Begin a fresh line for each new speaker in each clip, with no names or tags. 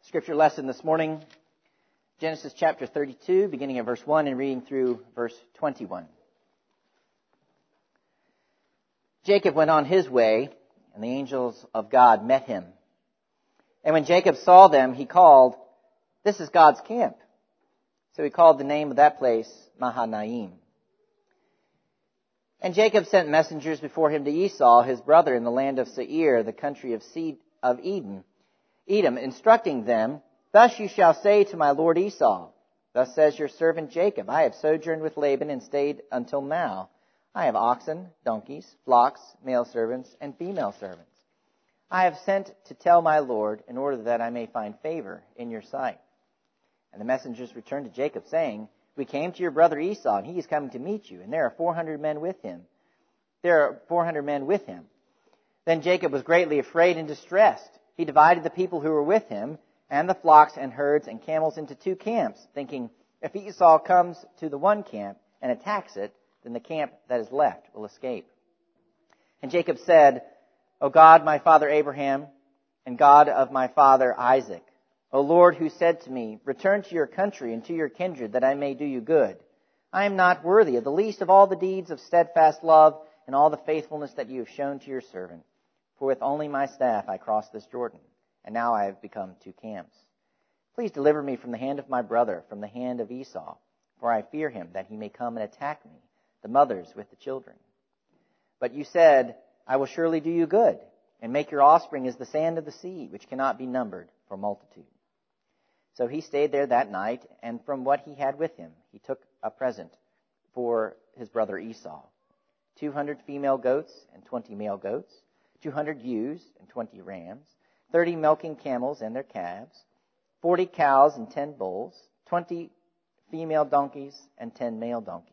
Scripture lesson this morning, Genesis chapter 32, beginning at verse 1 and reading through verse 21. Jacob went on his way, and the angels of God met him. And when Jacob saw them, he called, "This is God's camp." So he called the name of that place Mahanaim. And Jacob sent messengers before him to Esau, his brother, in the land of Seir, the country of Edom, instructing them, "Thus you shall say to my lord Esau, Thus says your servant Jacob, I have sojourned with Laban and stayed until now. I have oxen, donkeys, flocks, male servants, and female servants. I have sent to tell my lord in order that I may find favor in your sight." And the messengers returned to Jacob, saying, "We came to your brother Esau, and he is coming to meet you, and there are 400 men with him. Then Jacob was greatly afraid and distressed. He divided the people who were with him and the flocks and herds and camels into two camps, thinking, if Esau comes to the one camp and attacks it, then the camp that is left will escape. And Jacob said, "O God, my father Abraham, and God of my father Isaac, O Lord, who said to me, Return to your country and to your kindred, that I may do you good. I am not worthy of the least of all the deeds of steadfast love and all the faithfulness that you have shown to your servant. For with only my staff I crossed this Jordan, and now I have become two camps. Please deliver me from the hand of my brother, from the hand of Esau, for I fear him, that he may come and attack me, the mothers with the children. But you said, I will surely do you good, and make your offspring as the sand of the sea, which cannot be numbered for multitude." So he stayed there that night, and from what he had with him, he took a present for his brother Esau, 200 female goats and 20 male goats, 200 ewes and 20 rams, 30 milking camels and their calves, 40 cows and 10 bulls, 20 female donkeys and 10 male donkeys.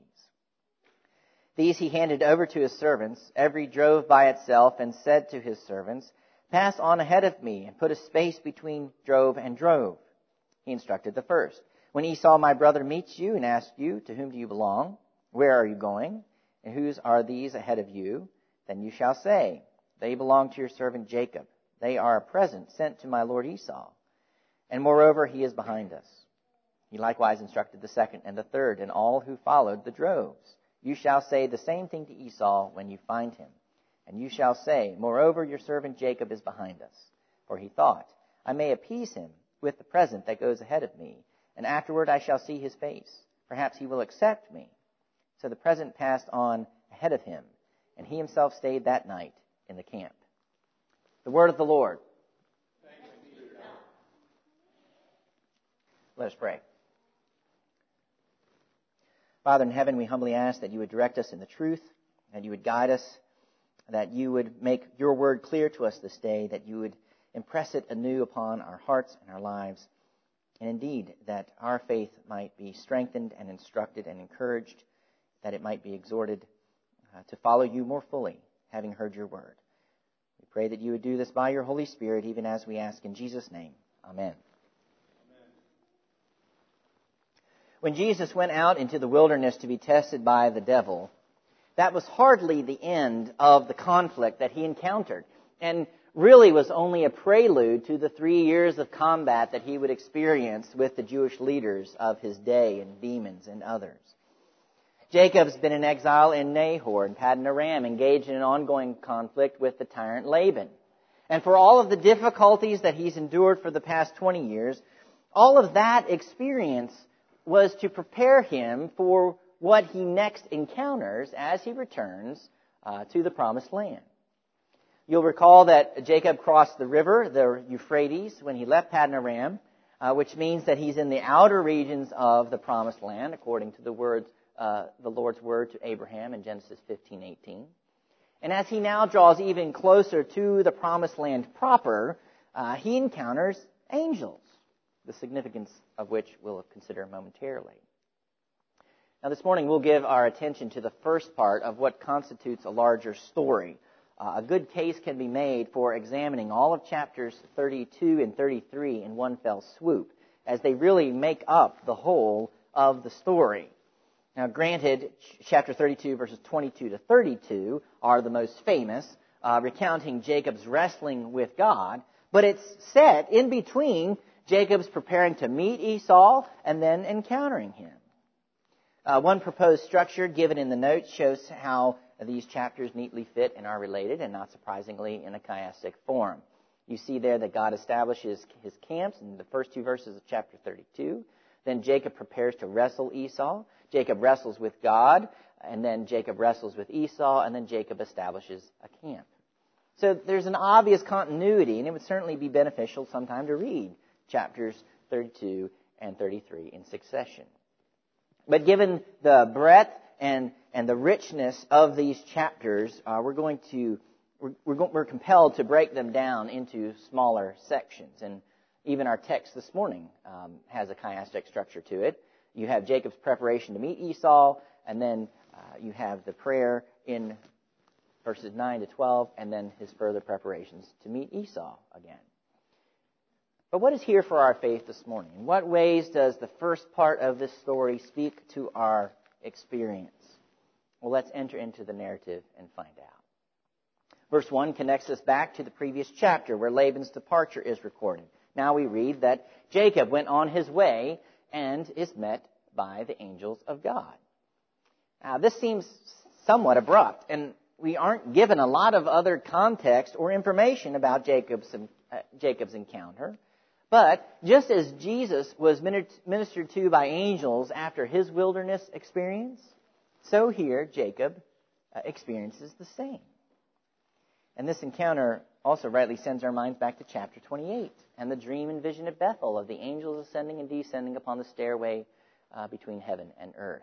These he handed over to his servants, every drove by itself, and said to his servants, "Pass on ahead of me, and put a space between drove and drove." He instructed the first, "When Esau my brother meets you and asks you, to whom do you belong? Where are you going? And whose are these ahead of you? Then you shall say, They belong to your servant Jacob. They are a present sent to my lord Esau. And moreover, he is behind us." He likewise instructed the second and the third and all who followed the droves. "You shall say the same thing to Esau when you find him. And you shall say, Moreover, your servant Jacob is behind us. For he thought, I may appease him with the present that goes ahead of me, and afterward I shall see his face. Perhaps he will accept me." So the present passed on ahead of him, and he himself stayed that night in the camp. The word of the Lord.
Thanks be to God.
Let us pray. Father in heaven, we humbly ask that you would direct us in the truth, that you would guide us, that you would make your word clear to us this day, that you would impress it anew upon our hearts and our lives, and indeed that our faith might be strengthened and instructed and encouraged, that it might be exhorted to follow you more fully, having heard your word. We pray that you would do this by your Holy Spirit, even as we ask in Jesus' name. Amen. When Jesus went out into the wilderness to be tested by the devil, that was hardly the end of the conflict that he encountered, and really was only a prelude to the 3 years of combat that he would experience with the Jewish leaders of his day and demons and others. Jacob's been in exile in Nahor and Paddan Aram, engaged in an ongoing conflict with the tyrant Laban. And for all of the difficulties that he's endured for the past 20 years, all of that experience was to prepare him for what he next encounters as he returns to the Promised Land. You'll recall that Jacob crossed the river, the Euphrates, when he left Paddan Aram, which means that he's in the outer regions of the Promised Land, according to the Lord's word to Abraham in Genesis 15:18. And as he now draws even closer to the Promised Land proper, he encounters angels, the significance of which we'll consider momentarily. Now this morning we'll give our attention to the first part of what constitutes a larger story. A good case can be made for examining all of chapters 32 and 33 in one fell swoop, as they really make up the whole of the story. Now granted, chapter 32 verses 22 to 32 are the most famous, recounting Jacob's wrestling with God, but it's set in between Jacob's preparing to meet Esau and then encountering him. One proposed structure given in the notes shows how these chapters neatly fit and are related, and not surprisingly, in a chiastic form. You see there that God establishes his camps in the first two verses of chapter 32. Then Jacob prepares to wrestle Esau. Jacob wrestles with God, and then Jacob wrestles with Esau, and then Jacob establishes a camp. So there's an obvious continuity, and it would certainly be beneficial sometime to read chapters 32 and 33 in succession. But given the breadth and the richness of these chapters, we're compelled to break them down into smaller sections. And even our text this morning has a chiastic structure to it. You have Jacob's preparation to meet Esau, and then you have the prayer in verses 9 to 12, and then his further preparations to meet Esau again. But what is here for our faith this morning? In what ways does the first part of this story speak to our experience? Well, let's enter into the narrative and find out. Verse 1 connects us back to the previous chapter where Laban's departure is recorded. Now we read that Jacob went on his way and is met by the angels of God. Now, this seems somewhat abrupt, and we aren't given a lot of other context or information about Jacob's encounter. But just as Jesus was ministered to by angels after his wilderness experience, so here Jacob experiences the same. And this encounter also rightly sends our minds back to chapter 28 and the dream and vision at Bethel of the angels ascending and descending upon the stairway between heaven and earth.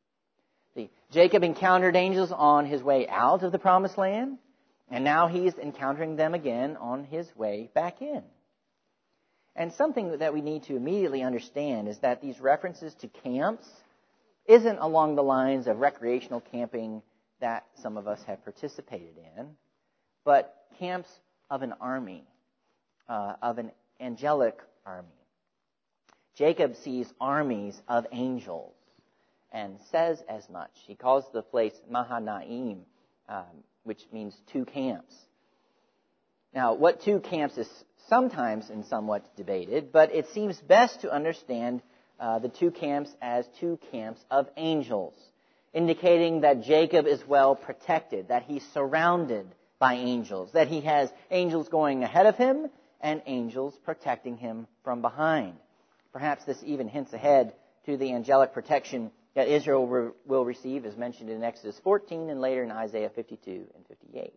Jacob encountered angels on his way out of the promised land, and now he is encountering them again on his way back in. And something that we need to immediately understand is that these references to camps isn't along the lines of recreational camping that some of us have participated in, but camps of an army, of an angelic army. Jacob sees armies of angels and says as much. He calls the place Mahanaim, which means two camps. Now, what two camps is sometimes and somewhat debated, but it seems best to understand the two camps as two camps of angels, indicating that Jacob is well protected, that he's surrounded by angels, that he has angels going ahead of him and angels protecting him from behind. Perhaps this even hints ahead to the angelic protection that Israel will receive, as mentioned in Exodus 14 and later in Isaiah 52 and 58.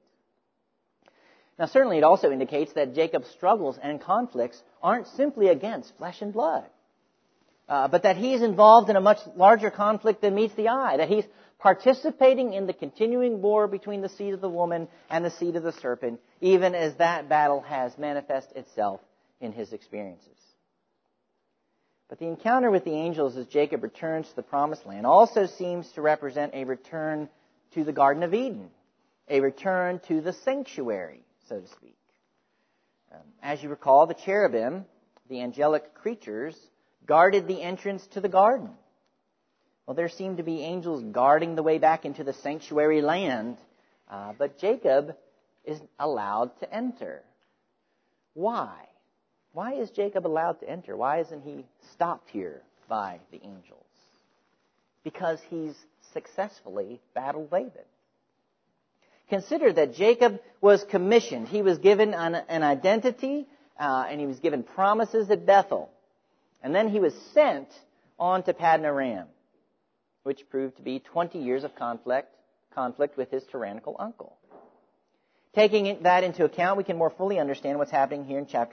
Now, certainly it also indicates that Jacob's struggles and conflicts aren't simply against flesh and blood, but that he's involved in a much larger conflict than meets the eye, that he's participating in the continuing war between the seed of the woman and the seed of the serpent, even as that battle has manifested itself in his experiences. But the encounter with the angels as Jacob returns to the promised land also seems to represent a return to the Garden of Eden, a return to the sanctuary, so to speak. As you recall, the cherubim, the angelic creatures, guarded the entrance to the garden. Well, there seemed to be angels guarding the way back into the sanctuary land, but Jacob is allowed to enter. Why? Why is Jacob allowed to enter? Why isn't he stopped here by the angels? Because he's successfully battled Laban. Consider that Jacob was commissioned. He was given an identity, and he was given promises at Bethel. And then he was sent on to Paddan Aram, which proved to be 20 years of conflict with his tyrannical uncle. Taking that into account, we can more fully understand what's happening here in chapter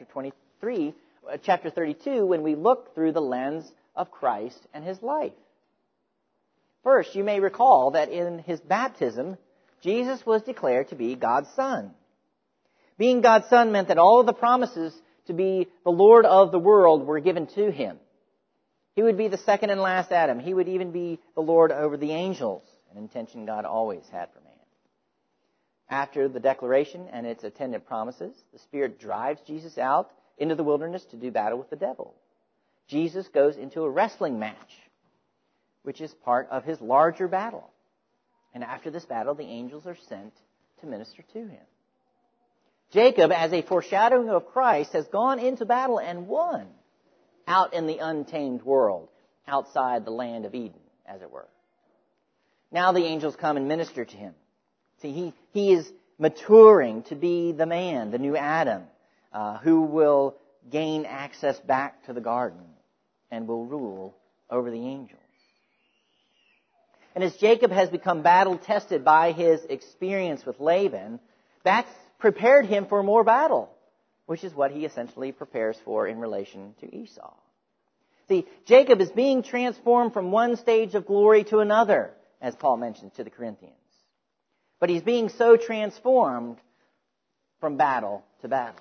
32, when we look through the lens of Christ and his life. First, you may recall that in his baptism, Jesus was declared to be God's Son. Being God's Son meant that all of the promises to be the Lord of the world were given to him. He would be the second and last Adam. He would even be the Lord over the angels, an intention God always had for man. After the declaration and its attendant promises, the Spirit drives Jesus out into the wilderness to do battle with the devil. Jesus goes into a wrestling match, which is part of his larger battle. And after this battle, the angels are sent to minister to him. Jacob, as a foreshadowing of Christ, has gone into battle and won. out in the untamed world, outside the land of Eden, as it were. Now the angels come and minister to him. See, he is maturing to be the man, the new Adam, who will gain access back to the garden and will rule over the angels. And as Jacob has become battle-tested by his experience with Laban, that's prepared him for more battle, which is what he essentially prepares for in relation to Esau. See, Jacob is being transformed from one stage of glory to another, as Paul mentions to the Corinthians. But he's being so transformed from battle to battle.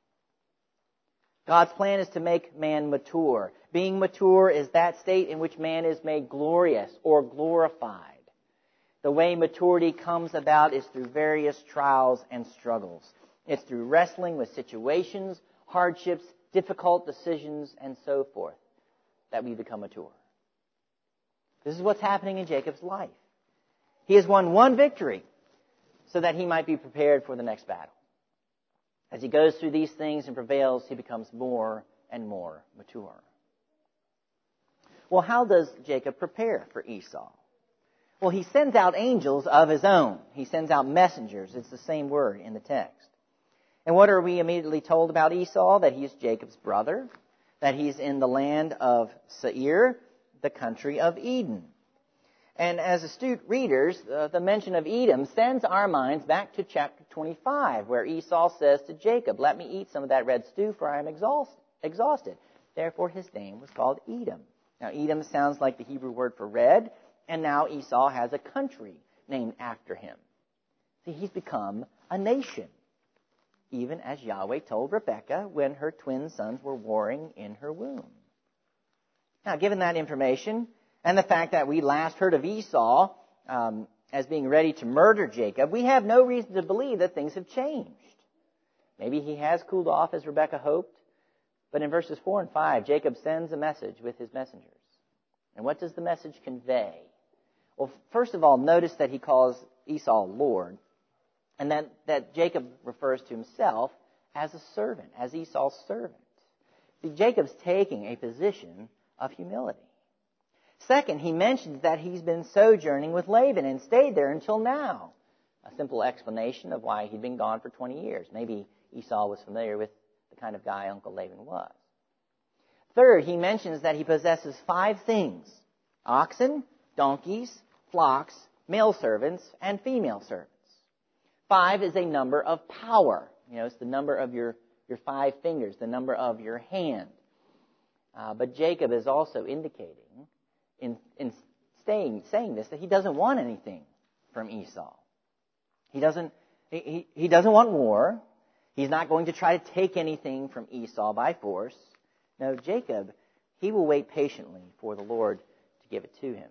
God's plan is to make man mature. Being mature is that state in which man is made glorious or glorified. The way maturity comes about is through various trials and struggles. It's through wrestling with situations, hardships, difficult decisions, and so forth that we become mature. This is what's happening in Jacob's life. He has won one victory so that he might be prepared for the next battle. As he goes through these things and prevails, he becomes more and more mature. Well, how does Jacob prepare for Esau? Well, he sends out angels of his own. He sends out messengers. It's the same word in the text. And what are we immediately told about Esau? That he's Jacob's brother, that he's in the land of Seir, the country of Eden. And as astute readers, the mention of Edom sends our minds back to chapter 25, where Esau says to Jacob, "Let me eat some of that red stew, for I am exhausted." Therefore, his name was called Edom. Now, Edom sounds like the Hebrew word for red, and now Esau has a country named after him. See, he's become a nation, even as Yahweh told Rebekah when her twin sons were warring in her womb. Now, given that information, and the fact that we last heard of Esau as being ready to murder Jacob, we have no reason to believe that things have changed. Maybe he has cooled off as Rebekah hoped, but in verses 4 and 5, Jacob sends a message with his messengers. And what does the message convey? Well, first of all, notice that he calls Esau Lord, and that Jacob refers to himself as a servant, as Esau's servant. See, Jacob's taking a position of humility. Second, he mentions that he's been sojourning with Laban and stayed there until now. A simple explanation of why he'd been gone for 20 years. Maybe Esau was familiar with the kind of guy Uncle Laban was. Third, he mentions that he possesses 5 things: oxen, donkeys, flocks, male servants, and female servants. 5 is a number of power. It's the number of your 5 fingers, the number of your hand. But Jacob is also indicating in saying this that he doesn't want anything from Esau. He doesn't want war. He's not going to try to take anything from Esau by force. No, Jacob, he will wait patiently for the Lord to give it to him.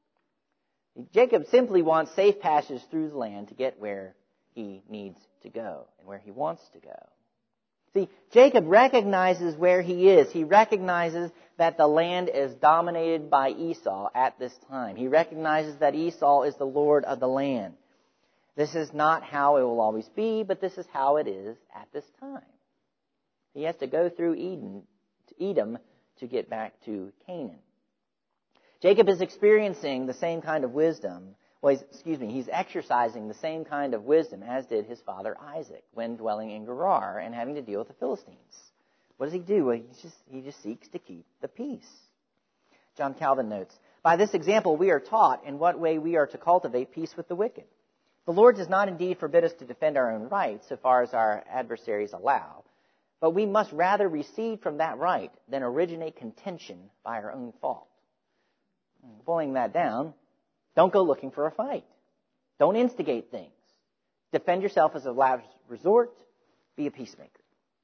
Jacob simply wants safe passage through the land to get where he needs to go and where he wants to go. See, Jacob recognizes where he is. He recognizes that the land is dominated by Esau at this time. He recognizes that Esau is the lord of the land. This is not how it will always be, but this is how it is at this time. He has to go through Edom to get back to Canaan. Jacob is experiencing the same kind of wisdom. He's exercising the same kind of wisdom as did his father Isaac when dwelling in Gerar and having to deal with the Philistines. What does he do? Well, he just seeks to keep the peace. John Calvin notes, "By this example we are taught in what way we are to cultivate peace with the wicked. The Lord does not indeed forbid us to defend our own rights so far as our adversaries allow, but we must rather recede from that right than originate contention by our own fault." Boiling that down, don't go looking for a fight. Don't instigate things. Defend yourself as a last resort. Be a peacemaker.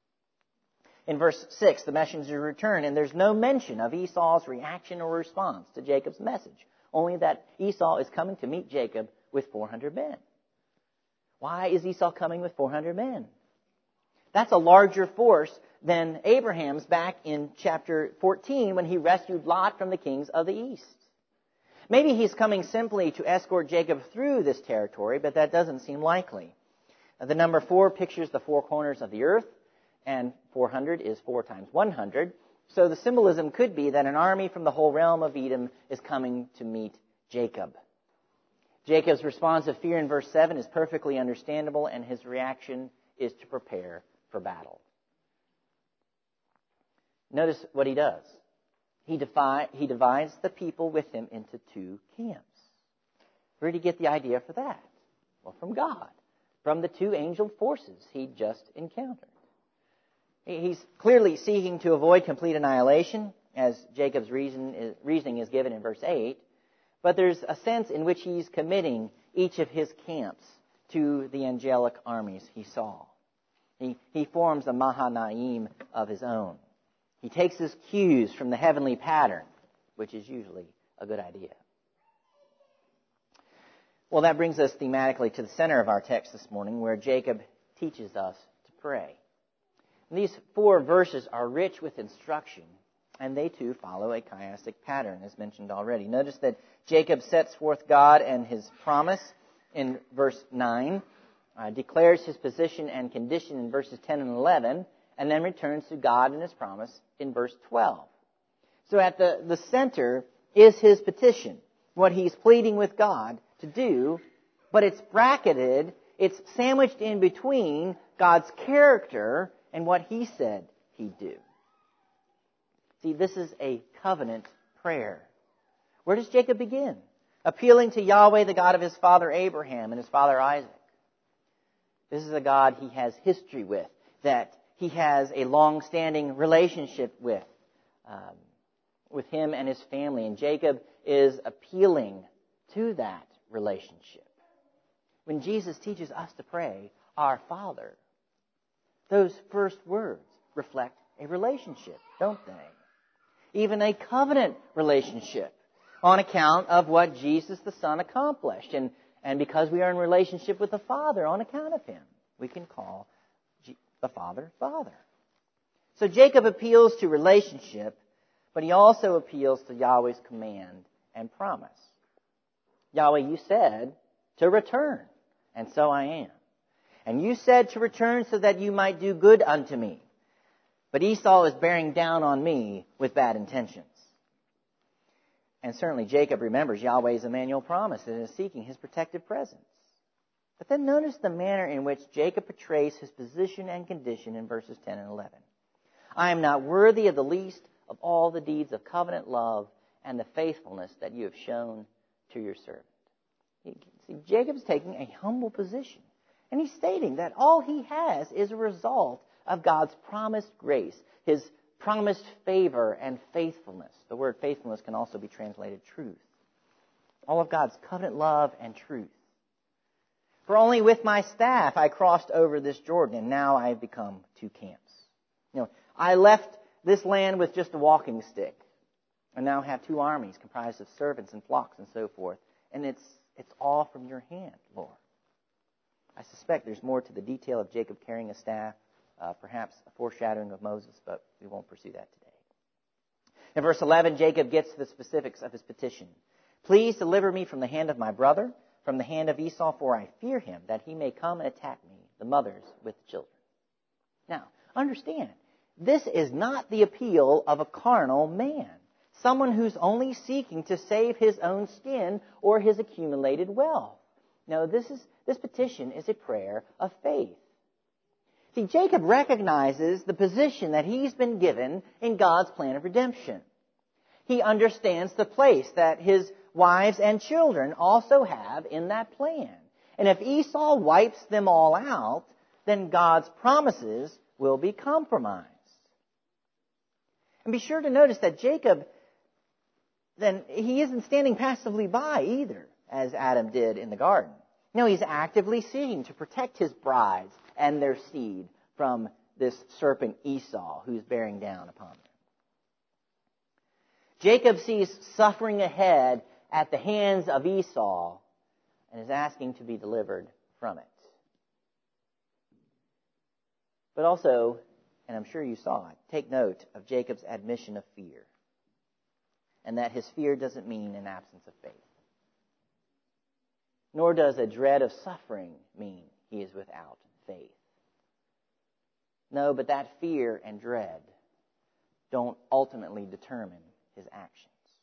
In verse 6, the messenger returned, and there's no mention of Esau's reaction or response to Jacob's message, only that Esau is coming to meet Jacob with 400 men. Why is Esau coming with 400 men? That's a larger force than Abraham's back in chapter 14 when he rescued Lot from the kings of the east. Maybe he's coming simply to escort Jacob through this territory, but that doesn't seem likely. The number 4 pictures the 4 corners of the earth, and 400 is 4 times 100. So the symbolism could be that an army from the whole realm of Edom is coming to meet Jacob. Jacob's response of fear in verse 7 is perfectly understandable, and his reaction is to prepare for battle. Notice what he does. He divides the people with him into two camps. Where did he get the idea for that? Well, from God, from the two angel forces he just encountered. He's clearly seeking to avoid complete annihilation, as Jacob's reasoning is given in verse 8. But there's a sense in which he's committing each of his camps to the angelic armies he saw. He forms a Mahanaim of his own. He takes his cues from the heavenly pattern, which is usually a good idea. Well, that brings us thematically to the center of our text this morning, where Jacob teaches us to pray. And these 4 verses are rich with instruction, and they too follow a chiastic pattern, as mentioned already. Notice that Jacob sets forth God and his promise in verse 9, declares his position and condition in verses 10 and 11, and then returns to God and his promise in verse 12. So at the center is his petition, what he's pleading with God to do, but it's bracketed, it's sandwiched in between God's character and what he said he'd do. See, this is a covenant prayer. Where does Jacob begin? Appealing to Yahweh, the God of his father Abraham and his father Isaac. This is a God he has history with, that he has a long-standing relationship with him and his family. And Jacob is appealing to that relationship. When Jesus teaches us to pray, Our Father, those first words reflect a relationship, don't they? Even a covenant relationship on account of what Jesus the Son accomplished. And because we are in relationship with the Father on account of him, we can call the Father, Father. So Jacob appeals to relationship, but he also appeals to Yahweh's command and promise. Yahweh, you said to return, and so I am. And you said to return so that you might do good unto me. But Esau is bearing down on me with bad intentions. And certainly Jacob remembers Yahweh's Emmanuel promise and is seeking his protective presence. But then notice the manner in which Jacob portrays his position and condition in verses 10 and 11. I am not worthy of the least of all the deeds of covenant love and the faithfulness that you have shown to your servant. See, Jacob's taking a humble position. And he's stating that all he has is a result of God's promised grace, his promised favor and faithfulness. The word faithfulness can also be translated truth. All of God's covenant love and truth. For only with my staff I crossed over this Jordan, and now I have become 2 camps. I left this land with just a walking stick, and now have 2 armies comprised of servants and flocks and so forth. And it's all from your hand, Lord. I suspect there's more to the detail of Jacob carrying a staff, perhaps a foreshadowing of Moses, but we won't pursue that today. In verse 11, Jacob gets to the specifics of his petition. Please deliver me from the hand of my brother, from the hand of Esau, for I fear him, that he may come and attack me, the mothers with the children. Now, understand, this is not the appeal of a carnal man, someone who's only seeking to save his own skin or his accumulated wealth. No, this petition is a prayer of faith. See, Jacob recognizes the position that he's been given in God's plan of redemption. He understands the place that his wives and children also have in that plan. And if Esau wipes them all out, then God's promises will be compromised. And be sure to notice that Jacob, then he isn't standing passively by either, as Adam did in the garden. No, he's actively seeking to protect his brides and their seed from this serpent Esau who's bearing down upon them. Jacob sees suffering ahead at the hands of Esau and is asking to be delivered from it. But also, and I'm sure you saw it, take note of Jacob's admission of fear, and that his fear doesn't mean an absence of faith. Nor does a dread of suffering mean he is without faith. No, but that fear and dread don't ultimately determine his actions.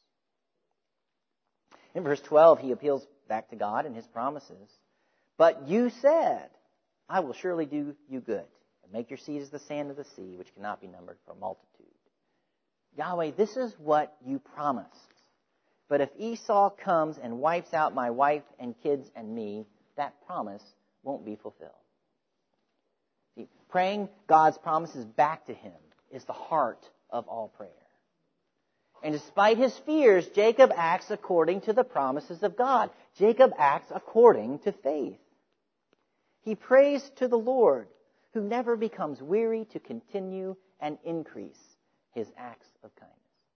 In verse 12, he appeals back to God and his promises. But you said, I will surely do you good, and make your seed as the sand of the sea, which cannot be numbered for multitude. Yahweh, this is what you promised. But if Esau comes and wipes out my wife and kids and me, that promise won't be fulfilled. See, praying God's promises back to him is the heart of all prayer. And despite his fears, Jacob acts according to the promises of God. Jacob acts according to faith. He prays to the Lord, who never becomes weary to continue and increase his acts of kindness.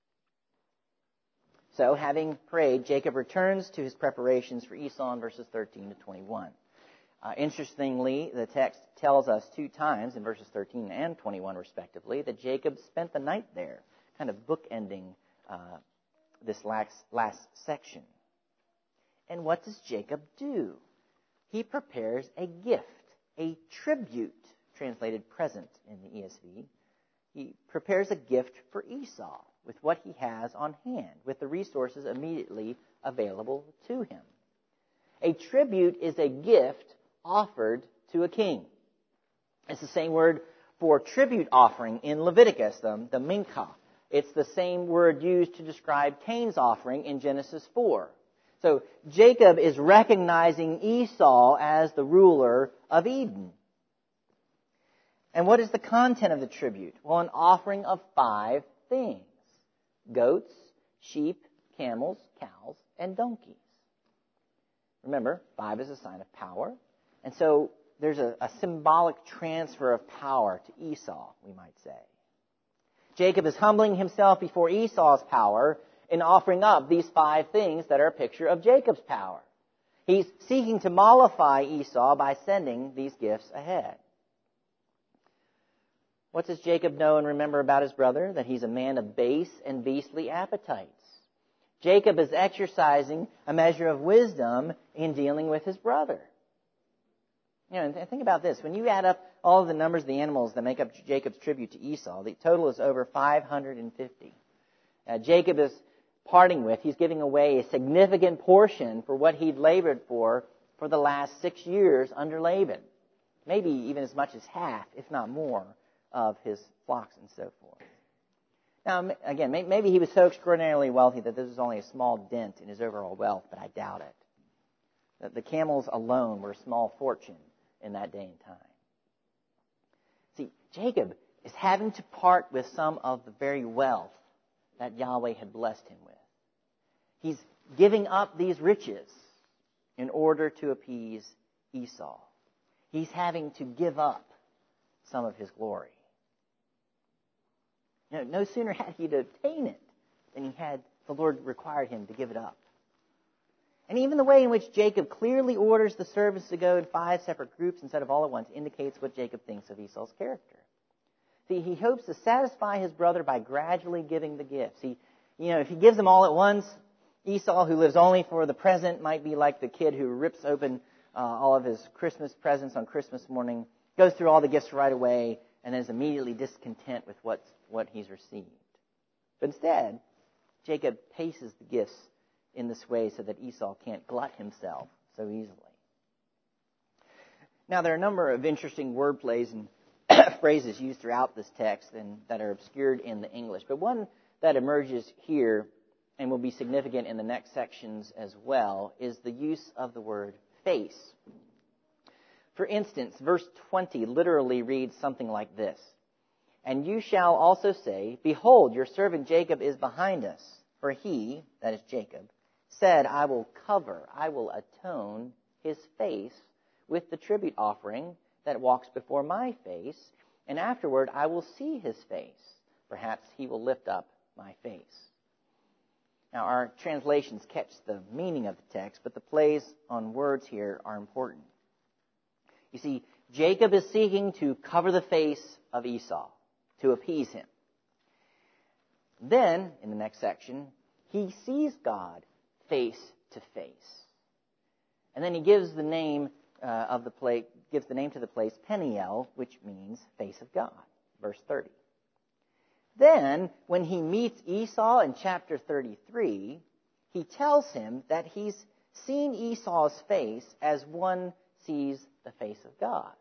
So, having prayed, Jacob returns to his preparations for Esau in verses 13 to 21. Interestingly, the text tells us 2 times in verses 13 and 21, respectively, that Jacob spent the night there, kind of bookending this last section. And what does Jacob do? He prepares a gift, a tribute, translated present in the ESV. He prepares a gift for Esau with what he has on hand, with the resources immediately available to him. A tribute is a gift offered to a king. It's the same word for tribute offering in Leviticus, the mincha. It's the same word used to describe Cain's offering in Genesis 4. So Jacob is recognizing Esau as the ruler of Edom. And what is the content of the tribute? Well, an offering of 5 things: goats, sheep, camels, cows, and donkeys. Remember, 5 is a sign of power. And so there's a symbolic transfer of power to Esau, we might say. Jacob is humbling himself before Esau's power in offering up these 5 things that are a picture of Jacob's power. He's seeking to mollify Esau by sending these gifts ahead. What does Jacob know and remember about his brother? That he's a man of base and beastly appetites. Jacob is exercising a measure of wisdom in dealing with his brother. And think about this. When you add up all of the numbers of the animals that make up Jacob's tribute to Esau, the total is over 550. Jacob is parting with, he's giving away a significant portion for what he'd labored for the last 6 years under Laban. Maybe even as much as half, if not more, of his flocks and so forth. Now, again, maybe he was so extraordinarily wealthy that this was only a small dent in his overall wealth, but I doubt it. The camels alone were a small fortune in that day and time. See, Jacob is having to part with some of the very wealth that Yahweh had blessed him with. He's giving up these riches in order to appease Esau. He's having to give up some of his glory. No sooner had he to obtain it than the Lord required him to give it up. And even the way in which Jacob clearly orders the servants to go in 5 separate groups instead of all at once indicates what Jacob thinks of Esau's character. See, he hopes to satisfy his brother by gradually giving the gifts. If he gives them all at once, Esau, who lives only for the present, might be like the kid who rips open all of his Christmas presents on Christmas morning, goes through all the gifts right away, and is immediately discontent with what he's received. But instead, Jacob paces the gifts in this way so that Esau can't glut himself so easily. Now, there are a number of interesting word plays and phrases used throughout this text and that are obscured in the English. But one that emerges here and will be significant in the next sections as well is the use of the word face. For instance, verse 20 literally reads something like this: "And you shall also say, Behold, your servant Jacob is behind us. For he," that is Jacob, "said, I will atone his face with the tribute offering that walks before my face, and afterward I will see his face. Perhaps he will lift up my face." Now, our translations catch the meaning of the text, but the plays on words here are important. You see, Jacob is seeking to cover the face of Esau, to appease him. Then, in the next section, he sees God face to face. And then he gives the name to the place Peniel, which means face of God. Verse 30. Then, when he meets Esau in chapter 33, he tells him that he's seen Esau's face as one sees the face of God.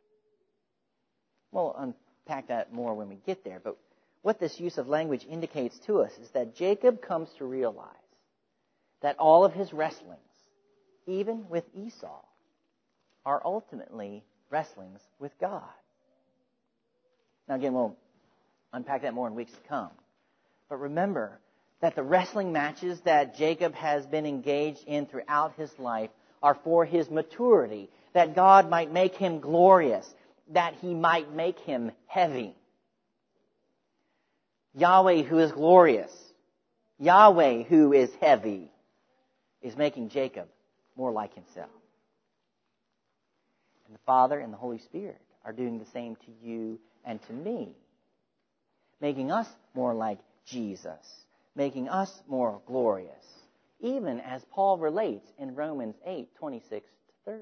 We'll unpack that more when we get there, but what this use of language indicates to us is that Jacob comes to realize that all of his wrestlings, even with Esau, are ultimately wrestlings with God. Now again, we'll unpack that more in weeks to come. But remember that the wrestling matches that Jacob has been engaged in throughout his life are for his maturity, that God might make him glorious, that he might make him heavy. Yahweh, who is glorious, Yahweh, who is heavy, is making Jacob more like himself. And the Father and the Holy Spirit are doing the same to you and to me, making us more like Jesus, making us more glorious, even as Paul relates in Romans 8:26-30.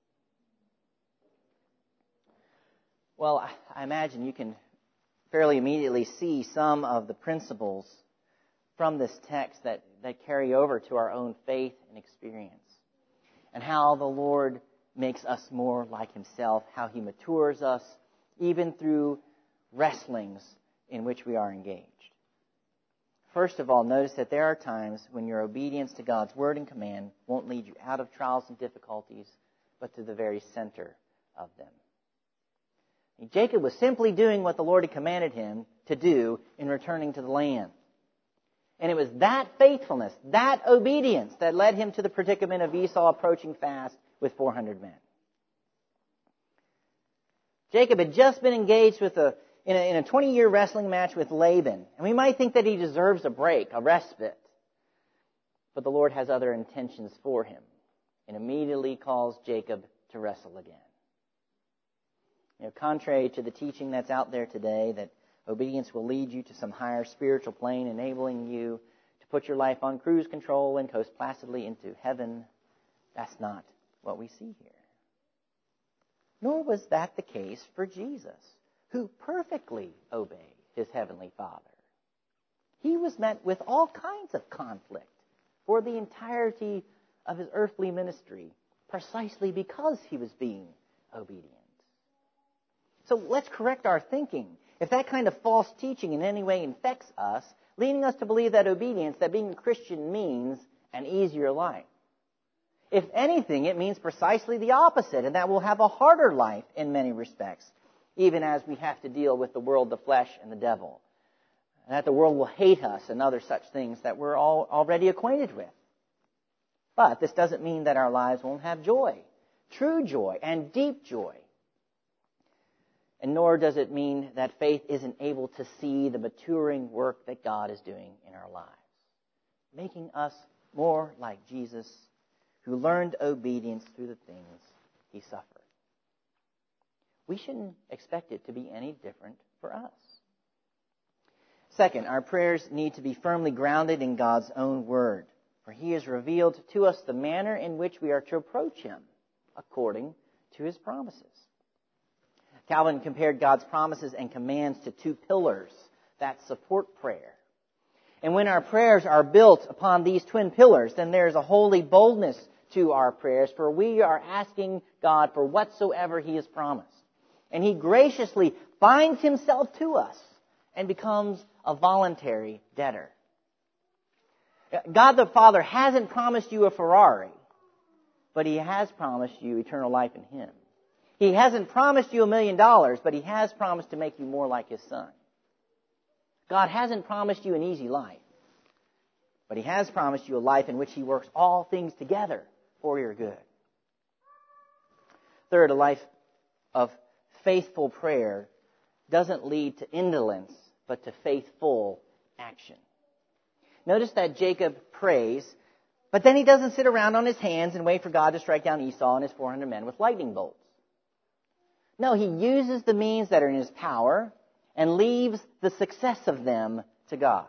Well, I imagine you can fairly immediately see some of the principles from this text that carry over to our own faith and experience, and how the Lord makes us more like himself, how he matures us, even through wrestlings in which we are engaged. First of all, notice that there are times when your obedience to God's word and command won't lead you out of trials and difficulties, but to the very center of them. Jacob was simply doing what the Lord had commanded him to do in returning to the land. And it was that faithfulness, that obedience, that led him to the predicament of Esau approaching fast with 400 men. Jacob had just been engaged in a 20-year wrestling match with Laban. And we might think that he deserves a break, a respite. But the Lord has other intentions for him and immediately calls Jacob to wrestle again. Contrary to the teaching that's out there today, that obedience will lead you to some higher spiritual plane, enabling you to put your life on cruise control and coast placidly into heaven, that's not what we see here. Nor was that the case for Jesus, who perfectly obeyed his heavenly Father. He was met with all kinds of conflict for the entirety of his earthly ministry, precisely because he was being obedient. So let's correct our thinking. If that kind of false teaching in any way infects us, leading us to believe that obedience, that being a Christian means an easier life. If anything, it means precisely the opposite, and that we'll have a harder life in many respects, even as we have to deal with the world, the flesh, and the devil. And that the world will hate us and other such things that we're all already acquainted with. But this doesn't mean that our lives won't have joy, true joy, and deep joy. And nor does it mean that faith isn't able to see the maturing work that God is doing in our lives, making us more like Jesus, who learned obedience through the things he suffered. We shouldn't expect it to be any different for us. Second, our prayers need to be firmly grounded in God's own word, for he has revealed to us the manner in which we are to approach him according to his promises. Calvin compared God's promises and commands to two pillars that support prayer. And when our prayers are built upon these twin pillars, then there is a holy boldness to our prayers, for we are asking God for whatsoever he has promised. And he graciously binds himself to us and becomes a voluntary debtor. God the Father hasn't promised you a Ferrari, but he has promised you eternal life in him. He hasn't promised you $1 million, but he has promised to make you more like his Son. God hasn't promised you an easy life, but he has promised you a life in which he works all things together for your good. Third, a life of faithful prayer doesn't lead to indolence, but to faithful action. Notice that Jacob prays, but then he doesn't sit around on his hands and wait for God to strike down Esau and his 400 men with lightning bolts. No, he uses the means that are in his power and leaves the success of them to God.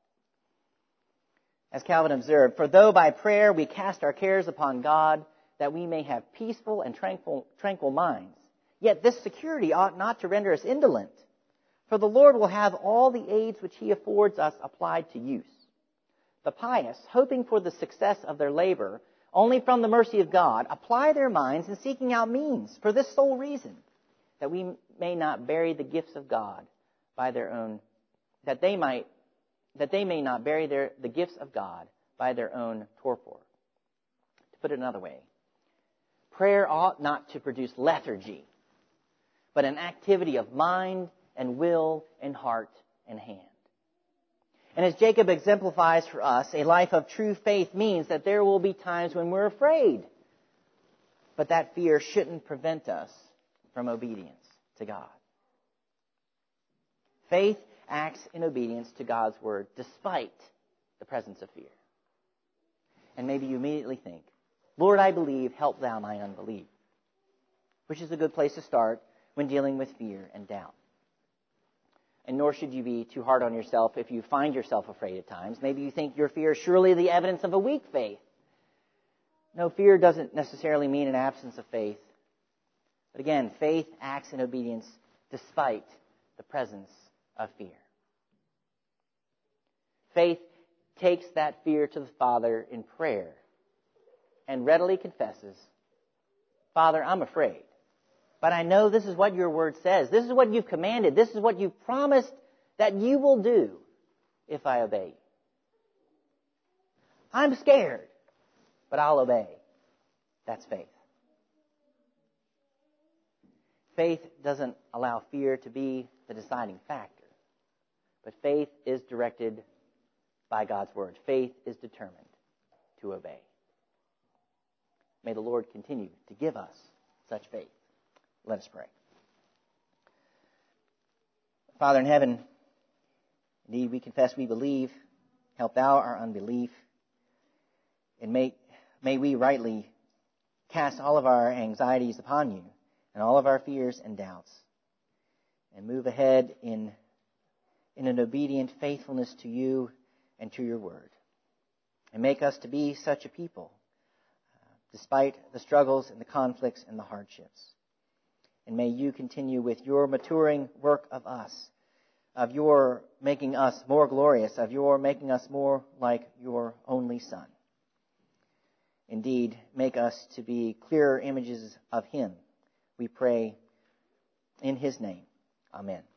As Calvin observed, for though by prayer we cast our cares upon God, that we may have peaceful and tranquil minds, yet this security ought not to render us indolent. For the Lord will have all the aids which he affords us applied to use. The pious, hoping for the success of their labor, only from the mercy of God, apply their minds in seeking out means for this sole reason, that we may not bury the gifts of God by their own, that they may not bury the gifts of God by their own torpor. To put it another way, prayer ought not to produce lethargy, but an activity of mind and will and heart and hand. And as Jacob exemplifies for us, a life of true faith means that there will be times when we're afraid. But that fear shouldn't prevent us from obedience to God. Faith acts in obedience to God's word despite the presence of fear. And maybe you immediately think, Lord, I believe, help thou my unbelief. Which is a good place to start when dealing with fear and doubt. And nor should you be too hard on yourself if you find yourself afraid at times. Maybe you think your fear is surely the evidence of a weak faith. No, fear doesn't necessarily mean an absence of faith. But again, faith acts in obedience despite the presence of fear. Faith takes that fear to the Father in prayer and readily confesses, Father, I'm afraid. But I know this is what your word says. This is what you've commanded. This is what you've promised that you will do if I obey you. I'm scared, but I'll obey. That's faith. Faith doesn't allow fear to be the deciding factor. But faith is directed by God's word. Faith is determined to obey. May the Lord continue to give us such faith. Let us pray. Father in heaven, indeed we confess we believe. Help thou our unbelief. And may we rightly cast all of our anxieties upon you and all of our fears and doubts and move ahead in an obedient faithfulness to you and to your word. And make us to be such a people despite the struggles and the conflicts and the hardships. And may you continue with your maturing work of us, of your making us more glorious, of your making us more like your only Son. Indeed, make us to be clearer images of him. We pray in his name. Amen.